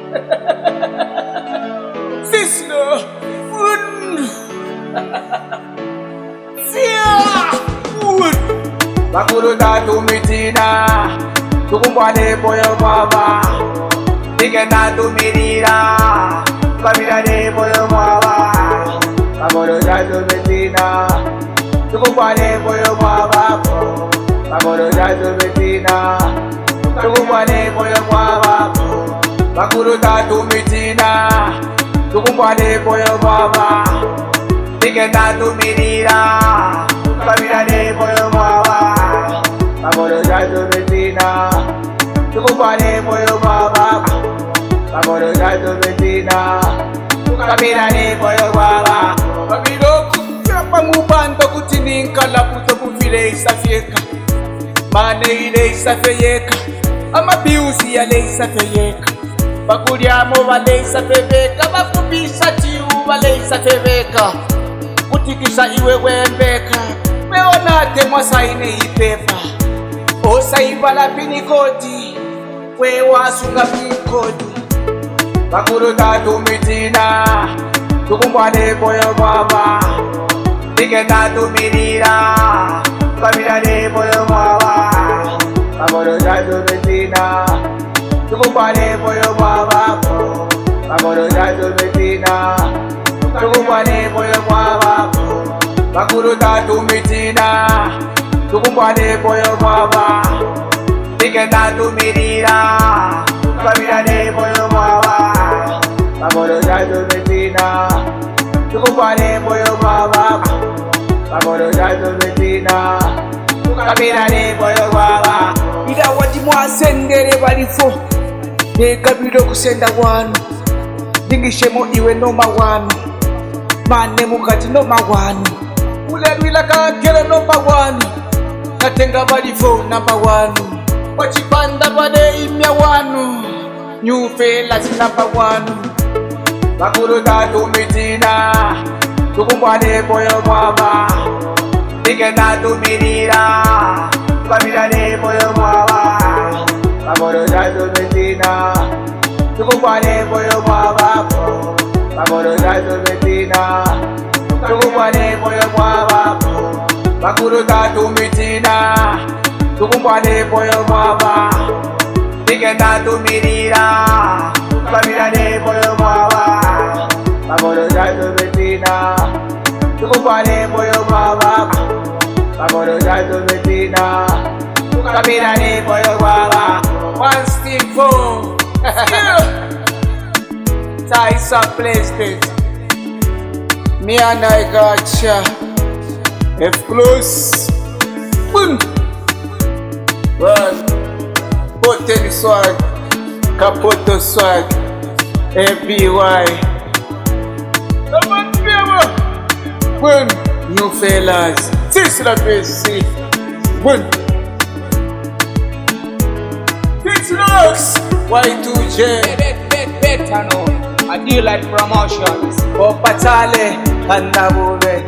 Sister, Bakuru tatu mitina, tukumbwane poyo baba. Tikena tu mirira, kabila de poyo baba. Bakuru tatu mitina, tukumbwane poyo baba. Bakuru tatu mitina, tukumbwane poyo baba. Bakuru tatu mitina, tukumbwane poyo baba. Tikena tu mirira, kabila de poyo baba. Bakuru tatu mitina, tukumbwane poyo baba. Bakuru tatu mitina, kabila de poyo baba. Babiloku yapa mubanto kutininka laputo kufile isafyeka. Mane ile isafyeka, amabiuzi yale isafyeka. Bakuryamo bale isafyeka, bakubisa chiu bale isafyeka. Kutikisa iwe wembeka, weonate mwasaine ipepa. Osaibala pinikoti, wewasunga pinikoti. Bakuru tatu mitina, tukumbwane poyo baba. Tikena tu mirira, kabila de poyo baba. Bakuru tatu mitina, tukumbwane poyo baba. Bakuru tatu mitina, tukumbwane poyo baba. Bakuru tatu mitina, tukumbwane poyo baba. Tikena tu mirira, kabila de poyo baba. Bakuru tatu mitina, tukumbwane poyo baba. Bakuru tatu mitina, kabila de poyo baba. Ida wati mwasendere balifo, ne kabilo kusenda wanu. Dingishemo iwe noma wanu, mane mukati noma wanu. Ulelwila kakele noma wanu, katenga balifo namba wanu. Wachipanda bade imya wanu, new fellas namba wanu. Bakuru tatu mitina, tukumbwane poyo baba. Tikena tu mirira, kabila de poyo baba. Bakuru tatu mitina, tukumbwane poyo baba. Bakuru tatu mitina, tukumbwane poyo baba. Bakuru tatu mitina, tukumbwane poyo baba. Tikena tu mirira, kabila de poyo baba. Bakuru tatu mitina, tukumbwane poyo baba. Bakuru tatu mitina, kabila de poyo baba. One stick four. Taisa PlayStation. Me and I gotcha. F close. Boom. Well, Poten swag, Capoto swag, FBY. Boom. New fellas. Six la PC. Boom. Six looks. Y2J. Betano, I do like promotions. Opatale, Andabube.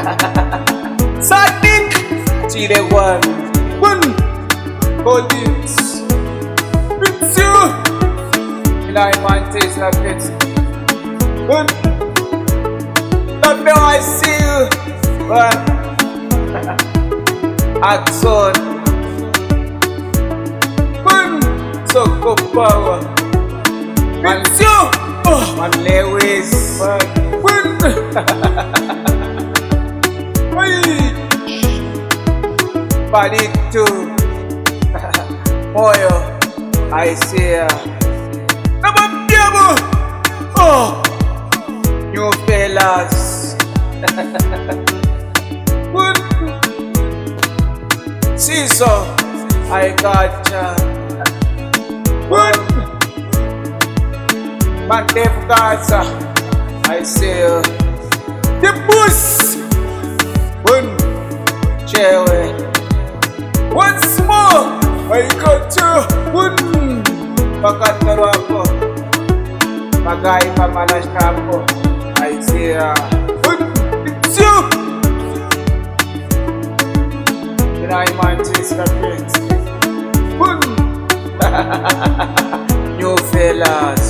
Sadik, Chile one. Boom. Holdings. It's you. And I want to taste like it. Boom. Not now I see you. But Axon. Boom. So go power. It's you. Man Lewis. Boom. Body too. Moyo, I see ya. Oh, new fellas. Caesar, I gotcha. Man Dave Gaza, I see ya. The boost. Chewe. Once more, I got you. Pakatero ako. Bagay pa malash na ako. I see ya. It's you. Dinaiman is kapit. New fellas.